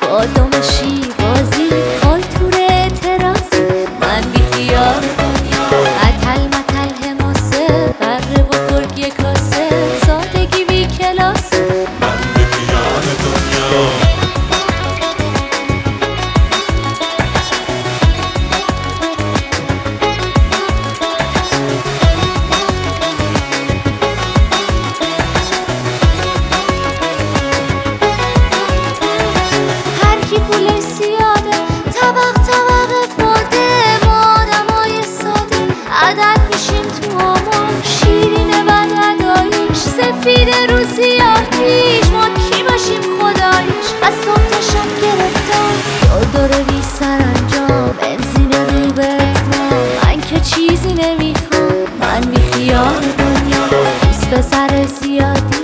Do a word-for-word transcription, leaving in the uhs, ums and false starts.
بادام شیرازی خالتور اعتراضی من بی خیال دنیا اتل متل حماسه بره و گرگ کاسه سادگی بی کلاسه من بی خیال دنیا هرکی پولش زیاده طبق طبق فاده ما آدمای ساده عدد میشیم تو آمار شیرین بد اداییش سفیده رو سیاهیش ما کی باشیم خداییش از صبح تا شب گرفتار یاد داره بی سرانجام بنزین رو به اتمام من که چیزی نمیخوام من بی خیال دنیا دوست پسر زیادی